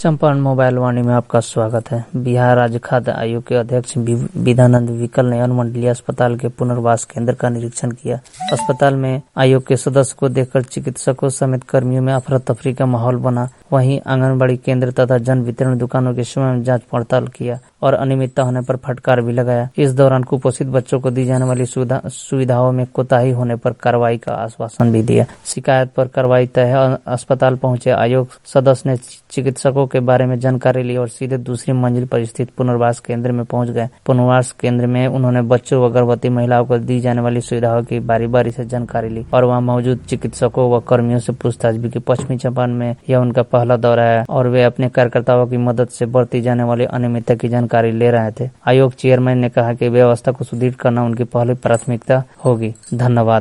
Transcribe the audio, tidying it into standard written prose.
Champaran mobile वाणी में आपका स्वागत है। बिहार राज्य खाद्य आयोग के अध्यक्ष विधानंद विकल ने अनुमंडलीय अस्पताल के पुनर्वास केंद्र का निरीक्षण किया। अस्पताल में आयोग के सदस्य को देखकर चिकित्सकों समेत कर्मियों में अफरा तफरी का माहौल बना। वहीं आंगनबाड़ी केंद्र तथा जन वितरण दुकानों के समय में जांच पड़ताल किया और अनियमितता होने पर फटकार भी लगाया। इस दौरान कुपोषित बच्चों को दी जाने वाली सुविधाओं में कोताही होने पर कार्रवाई का आश्वासन भी दिया। शिकायत पर कार्रवाई तय है। अस्पताल पहुंचे आयोग सदस्य ने चिकित्सकों के बारे में जानकारी ली और सीधे दूसरी मंजिल पर स्थित पुनर्वास केंद्र में पहुंच गए। पुनर्वास केंद्र में उन्होंने बच्चों व गर्भवती महिलाओं को दी जाने वाली सुविधाओं की बारी बारी से जानकारी ली और वहां मौजूद चिकित्सकों व कर्मियों से पूछताछ भी की। पश्चिमी चंपारण में यह उनका पहला दौरा है और वे अपने कार्यकर्ताओं की मदद से बरती जाने वाली अनियमितता की जानकारी ले रहे थे। आयोग चेयरमैन ने कहा कि व्यवस्था को सुदृढ़ करना उनकी पहली प्राथमिकता होगी। धन्यवाद।